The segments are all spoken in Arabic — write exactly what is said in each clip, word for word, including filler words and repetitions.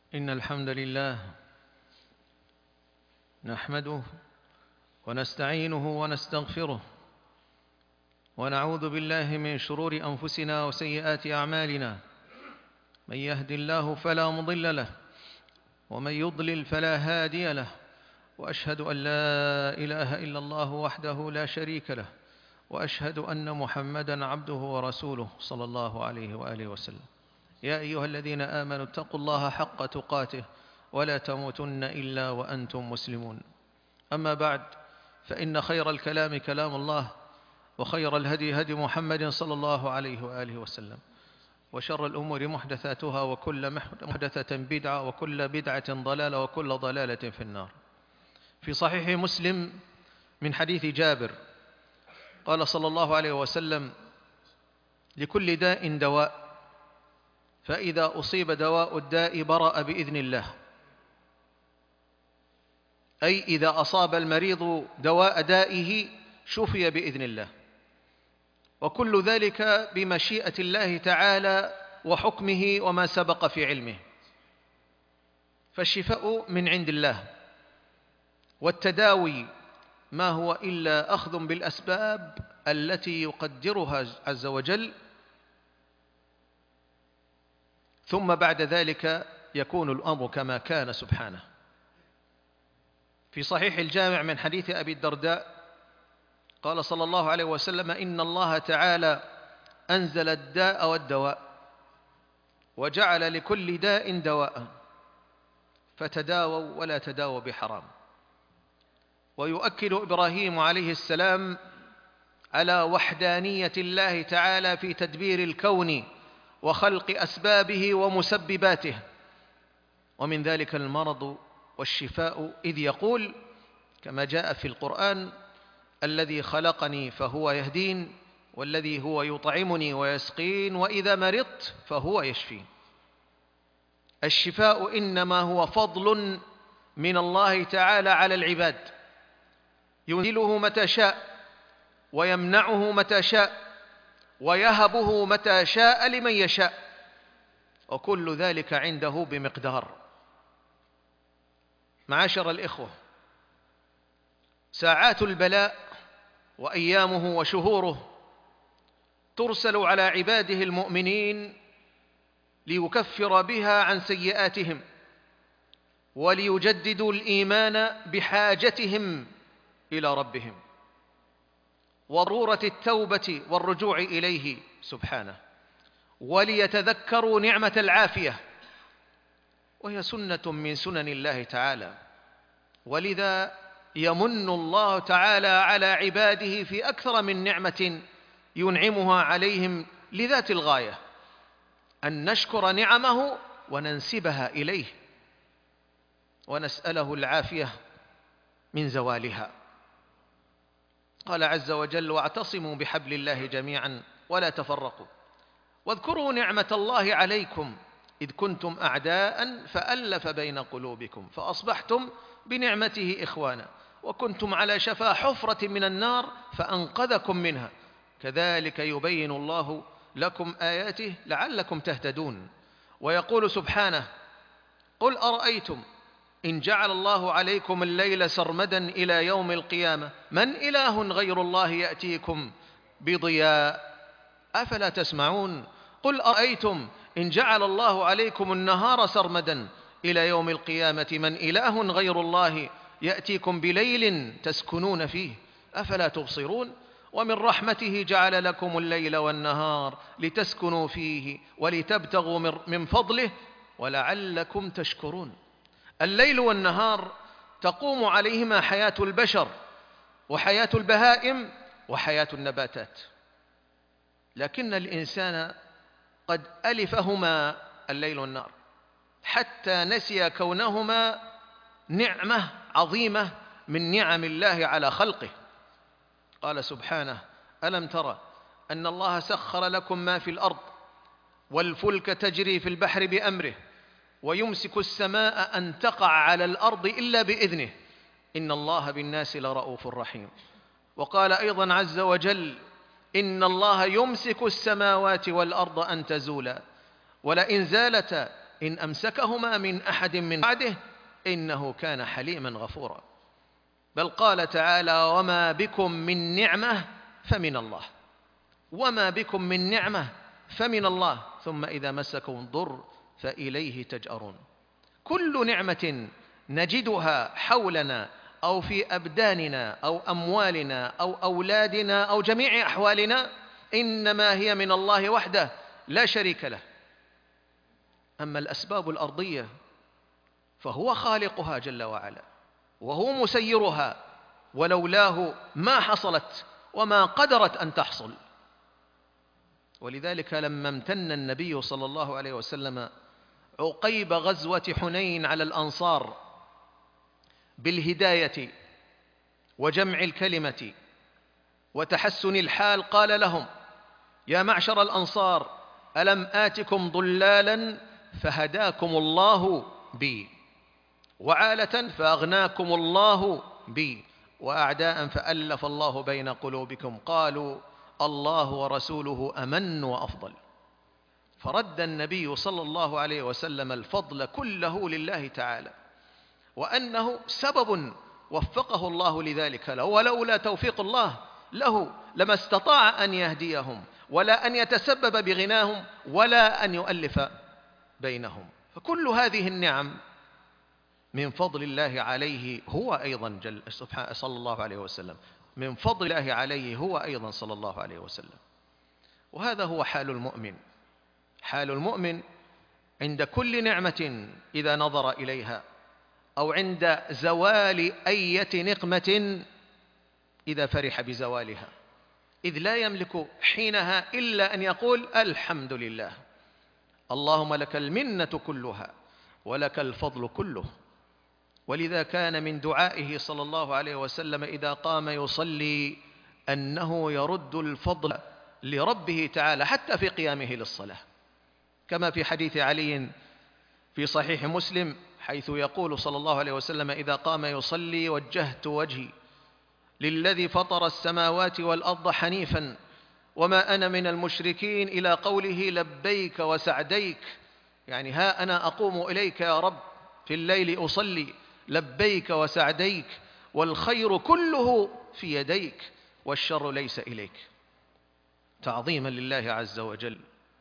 إن الحمد لله نحمده ونستعينه ونستغفره ونعوذ بالله من شرور أنفسنا وسيئات أعمالنا. من يهد الله فلا مضل له ومن يضلل فلا هادي له، وأشهد أن لا إله إلا الله وحده لا شريك له، وأشهد أن محمدًا عبده ورسوله صلى الله عليه وآله وسلم. يا أيها الذين آمنوا اتقوا الله حق تقاته ولا تموتن إلا وأنتم مسلمون. أما بعد، فإن خير الكلام كلام الله، وخير الهدي هدي محمد صلى الله عليه وآله وسلم، وشر الأمور محدثاتها، وكل محدثة بدعة، وكل بدعة ضلالة، وكل ضلالة في النار. في صحيح مسلم من حديث جابر قال صلى الله عليه وسلم: لكل داء دواء، فإذا أصيب دواء الداء برأ بإذن الله. أي إذا أصاب المريض دواء دائه شفي بإذن الله، وكل ذلك بمشيئة الله تعالى وحكمه وما سبق في علمه. فالشفاء من عند الله، والتداوي ما هو إلا أخذ بالأسباب التي يقدرها عز وجل، ثم بعد ذلك يكون الأمر كما كان سبحانه. في صحيح الجامع من حديث أبي الدرداء قال صلى الله عليه وسلم: إن الله تعالى أنزل الداء والدواء، وجعل لكل داء دواء، فتداووا ولا تداووا بحرام. ويؤكد إبراهيم عليه السلام على وحدانية الله تعالى في تدبير الكون وخلق أسبابه ومسبباته، ومن ذلك المرض والشفاء، إذ يقول كما جاء في القرآن: الذي خلقني فهو يهدين، والذي هو يطعمني ويسقين، وإذا مرضت فهو يشفين. الشفاء إنما هو فضل من الله تعالى على العباد، ينزله متى شاء، ويمنعه متى شاء، ويهبه متى شاء لمن يشاء، وكل ذلك عنده بمقدار. معاشر الإخوة، ساعات البلاء وأيامه وشهوره ترسل على عباده المؤمنين ليكفر بها عن سيئاتهم، وليجددوا الإيمان بحاجتهم إلى ربهم، وضرورة التوبة والرجوع إليه سبحانه، وليتذكروا نعمة العافية، وهي سنة من سنن الله تعالى. ولذا يمن الله تعالى على عباده في أكثر من نعمة ينعمها عليهم لذات الغاية، أن نشكر نعمه وننسبها إليه، ونسأله العافية من زوالها. قال عز وجل: واعتصموا بحبل الله جميعا ولا تفرقوا، واذكروا نعمة الله عليكم إذ كنتم أعداء فألف بين قلوبكم فأصبحتم بنعمته إخوانا، وكنتم على شفا حفرة من النار فأنقذكم منها، كذلك يبين الله لكم آياته لعلكم تهتدون. ويقول سبحانه: قل أرأيتم إن جعل الله عليكم الليل سرمدا إلى يوم القيامة من إله غير الله يأتيكم بضياء أفلا تسمعون. قل أرأيتم إن جعل الله عليكم النهار سرمدا إلى يوم القيامة من إله غير الله يأتيكم بليل تسكنون فيه أفلا تبصرون. ومن رحمته جعل لكم الليل والنهار لتسكنوا فيه ولتبتغوا من فضله ولعلكم تشكرون. الليل والنهار تقوم عليهما حياة البشر وحياة البهائم وحياة النباتات، لكن الإنسان قد ألفهما الليل والنهار حتى نسي كونهما نعمة عظيمة من نعم الله على خلقه. قال سبحانه: ألم ترى أن الله سخر لكم ما في الأرض والفلك تجري في البحر بأمره ويمسك السماء أن تقع على الأرض إلا بإذنه إن الله بالناس لرؤوف رحيم. وقال أيضا عز وجل: إن الله يمسك السماوات والأرض أن تزولا ولئن زالتا إن أمسكهما من أحد من بعده إنه كان حليما غفورا. بل قال تعالى: وما بكم من نعمة فمن الله، وما بكم من نعمة فمن الله، ثم إذا مسكم الضر فإليه تجأرون. كل نعمة نجدها حولنا أو في أبداننا أو أموالنا أو أولادنا أو جميع أحوالنا إنما هي من الله وحده لا شريك له. أما الأسباب الأرضية فهو خالقها جل وعلا وهو مسيرها، ولولاه ما حصلت وما قدرت أن تحصل. ولذلك لما امتن النبي صلى الله عليه وسلم عقيب غزوة حنين على الأنصار بالهداية وجمع الكلمة وتحسن الحال، قال لهم: يا معشر الأنصار، ألم آتكم ضلالا فهداكم الله بي، وعالة فأغناكم الله بي، وأعداء فألف الله بين قلوبكم. قالوا: الله ورسوله أمن وأفضل. فرد النبي صلى الله عليه وسلم الفضل كله لله تعالى، وأنه سبب وفقه الله لذلك له، ولولا توفيق الله له لما استطاع أن يهديهم ولا أن يتسبب بغناهم ولا أن يؤلف بينهم. فكل هذه النعم من فضل الله عليه هو أيضا جل سبحانه صلى الله عليه وسلم، من فضل الله عليه هو أيضا صلى الله عليه وسلم. وهذا هو حال المؤمن. حال المؤمن عند كل نعمة إذا نظر إليها، أو عند زوال أية نقمة إذا فرح بزوالها، إذ لا يملك حينها إلا أن يقول: الحمد لله، اللهم لك المنة كلها ولك الفضل كله. ولذا كان من دعائه صلى الله عليه وسلم إذا قام يصلي أنه يرد الفضل لربه تعالى حتى في قيامه للصلاة، كما في حديث علي في صحيح مسلم حيث يقول صلى الله عليه وسلم: إذا قام يصلي وجهت وجهي للذي فطر السماوات والأرض حنيفا وما أنا من المشركين، إلى قوله: لبيك وسعديك، يعني ها أنا أقوم إليك يا رب في الليل أصلي، لبيك وسعديك، والخير كله في يديك والشر ليس إليك، تعظيما لله عز وجل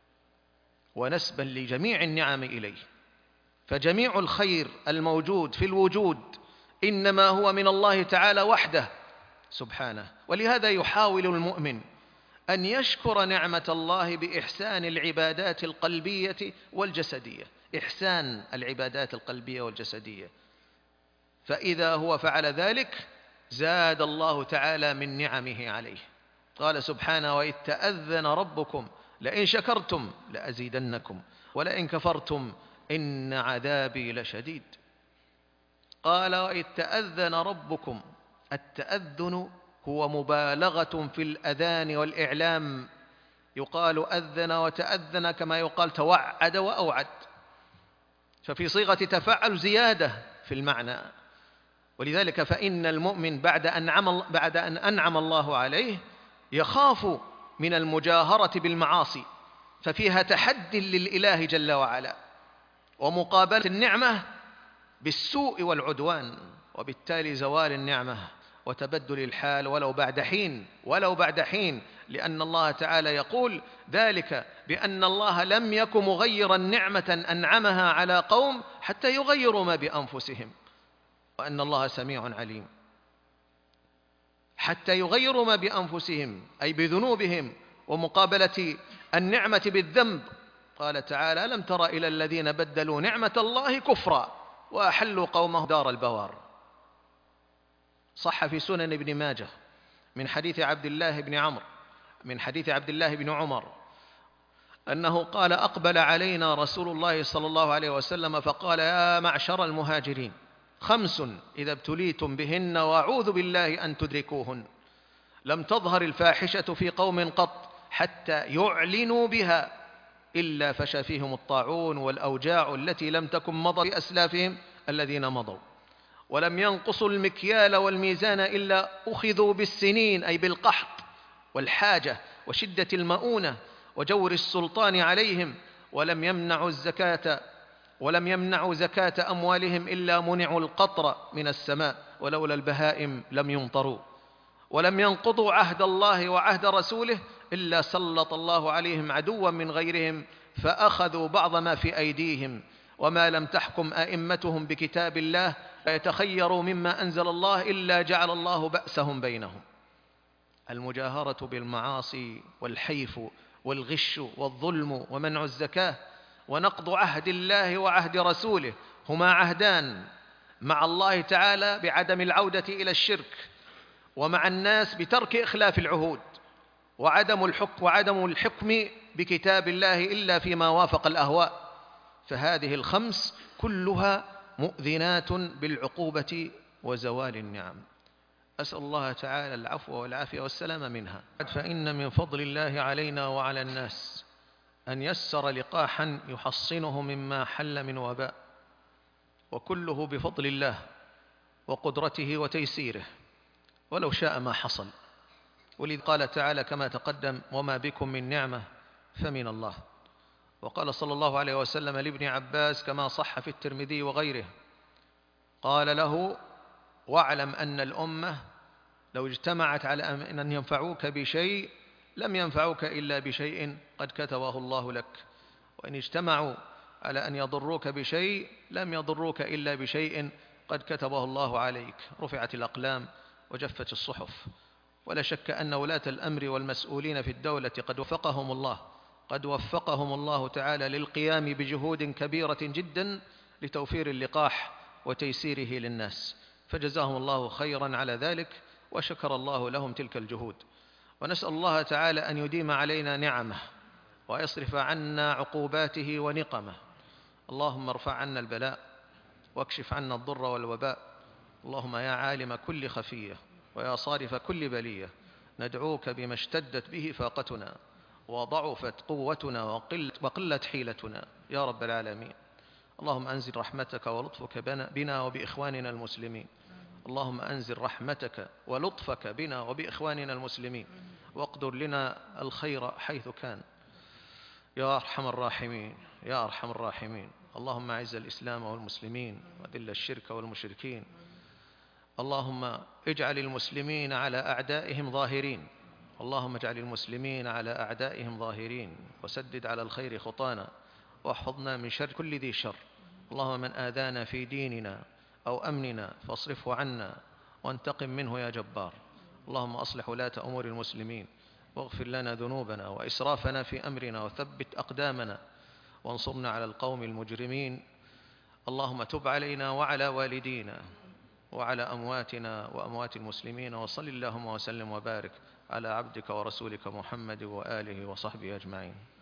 ونسبا لجميع النعم إليه. فجميع الخير الموجود في الوجود إنما هو من الله تعالى وحده سبحانه. ولهذا يحاول المؤمن أن يشكر نعمة الله بإحسان العبادات القلبية والجسدية، إحسان العبادات القلبية والجسدية، فإذا هو فعل ذلك زاد الله تعالى من نعمه عليه. قال سبحانه: وإذ تأذن ربكم لئن شكرتم لأزيدنكم ولئن كفرتم إن عذابي لشديد. قال: وإذ تأذن ربكم، التأذن هو مبالغة في الأذان والإعلام، يقال أذن وتأذن كما يقال توعد وأوعد، ففي صيغة تفعل زيادة في المعنى. ولذلك فإن المؤمن بعد أن بعد أن أنعم الله عليه يخاف من المجاهرة بالمعاصي، ففيها تحدي للإله جل وعلا ومقابلة النعمة بالسوء والعدوان، وبالتالي زوال النعمة وتبدل الحال ولو بعد حين ولو بعد حين لأن الله تعالى يقول ذلك بأن الله لم يك مغيرا نعمة أنعمها على قوم حتى يغيروا ما بأنفسهم، وأن الله سميع عليم. حتى يغيروا ما بأنفسهم أي بذنوبهم ومقابلة النعمة بالذنب. قال تعالى: ألم تر إلى الذين بدلوا نعمة الله كفرا وأحلوا قومه دار البوار. صح في سنن ابن ماجه من حديث عبد الله بن عمرو من حديث عبد الله بن عمر أنه قال: أقبل علينا رسول الله صلى الله عليه وسلم فقال: يا معشر المهاجرين، خمس إذا ابتليتم بهن وأعوذ بالله أن تدركوهن، لم تظهر الفاحشة في قوم قط حتى يعلنوا بها إلا فشى فيهم الطاعون والأوجاع التي لم تكن مضى بأسلافهم الذين مضوا، ولم ينقصوا المكيال والميزان إلا أخذوا بالسنين أي بالقحط والحاجة وشدة المؤونة وجور السلطان عليهم، ولم يمنعوا الزكاة ولم يمنعوا زكاة أموالهم إلا منعوا القطر من السماء، ولولا البهائم لم يمطروا. ولم ينقضوا عهد الله وعهد رسوله إلا سلط الله عليهم عدوا من غيرهم فأخذوا بعض ما في أيديهم. وما لم تحكم أئمتهم بكتاب الله فيتخيروا مما أنزل الله إلا جعل الله بأسهم بينهم. المجاهرة بالمعاصي والحيف والغش والظلم ومنع الزكاة ونقض عهد الله وعهد رسوله هما عهدان مع الله تعالى بعدم العودة إلى الشرك، ومع الناس بترك إخلاف العهود، وعدم الحكم وعدم الحكم بكتاب الله إلا فيما وافق الأهواء. فهذه الخمس كلها مؤذنات بالعقوبة وزوال النعم. أسأل الله تعالى العفو والعافية والسلام منها. فإن من فضل الله علينا وعلى الناس أن يسر لقاحا يحصنه مما حل من وباء، وكله بفضل الله وقدرته وتيسيره، ولو شاء ما حصل. ولذا قال تعالى كما تقدم: وما بكم من نعمة فمن الله. وقال صلى الله عليه وسلم لابن عباس كما صح في الترمذي وغيره، قال له: واعلم أن الأمة لو اجتمعت على أن ينفعوك بشيء لم ينفعوك إلا بشيء قد كتبه الله لك، وإن اجتمعوا على أن يضروك بشيء لم يضروك إلا بشيء قد كتبه الله عليك. رفعت الأقلام وجفت الصحف. ولا شك أن ولاة الأمر والمسؤولين في الدولة قد وفقهم الله قد وفقهم الله تعالى للقيام بجهود كبيرة جدا لتوفير اللقاح وتيسيره للناس، فجزاهم الله خيرا على ذلك، وشكر الله لهم تلك الجهود. ونسأل الله تعالى أن يديم علينا نعمه ويصرف عنا عقوباته ونقمه. اللهم ارفع عنا البلاء واكشف عنا الضر والوباء. اللهم يا عالم كل خفية ويا صارف كل بلية، ندعوك بما اشتدت به فاقتنا وضعفت قوتنا وقلت حيلتنا يا رب العالمين. اللهم أنزل رحمتك ولطفك بنا وبإخواننا المسلمين. اللهم أنزل رحمتك ولطفك بنا وبإخواننا المسلمين، واقدر لنا الخير حيث كان يا أرحم الراحمين يا أرحم الراحمين. اللهم أعز الإسلام والمسلمين وذل الشرك والمشركين. اللهم اجعل المسلمين على أعدائهم ظاهرين. اللهم اجعل المسلمين على أعدائهم ظاهرين، وسدد على الخير خطانا، واحفظنا من شر كل ذي شر. اللهم من آذانا في ديننا أو أمننا فاصرفه عنا وانتقم منه يا جبار. اللهم أصلح ولاة أمور المسلمين، واغفر لنا ذنوبنا وإسرافنا في أمرنا، وثبت أقدامنا، وانصرنا على القوم المجرمين. اللهم تب علينا وعلى والدينا وعلى أمواتنا وأموات المسلمين. وصل اللهم وسلم وبارك على عبدك ورسولك محمد وآله وصحبه أجمعين.